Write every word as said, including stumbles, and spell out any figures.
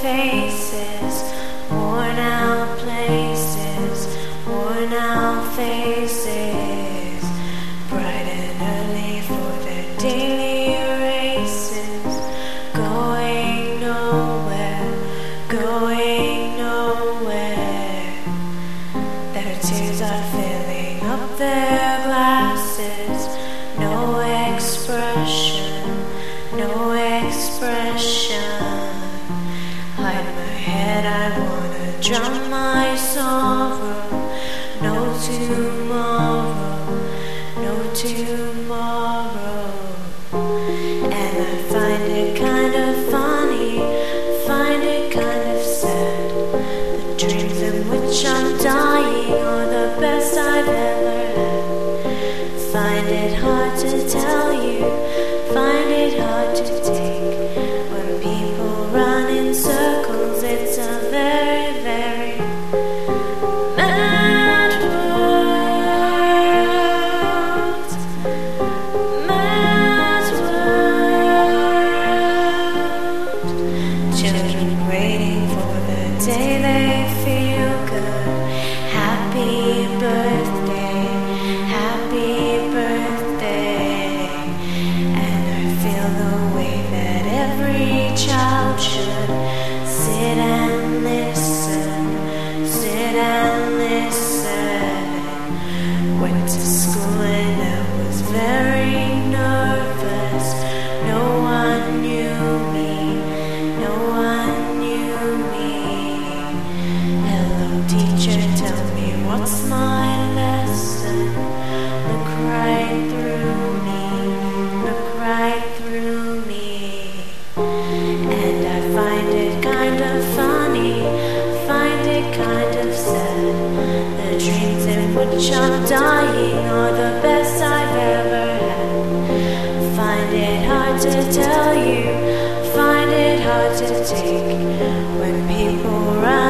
faces, worn out places, worn out faces, bright and early for their daily races, going nowhere, going nowhere. Their tears are filling up their glasses, no expression, no expression. Hide my head, I wanna drown my sorrow. No tomorrow, no tomorrow. And I find it kind of funny, find it kind of sad. The dreams in which I'm dying are the best I've ever had. Find it hard to tell you, find it hard to take. When people run in circles, it's a very, very mad world, mad world. Children waiting for the day they feel good. Happy birthday, happy birthday. And I feel the way that every child should. Sit and listen, sit and listen. Went to school and I was very nervous. No one knew me, no one knew me. Hello teacher, tell me what's my lesson. Look right through me, look right through me. And I find it kind of funny, find it kind of sad. The dreams in which I'm dying are the best I've ever had. Find it hard to tell you, find it hard to take. When people run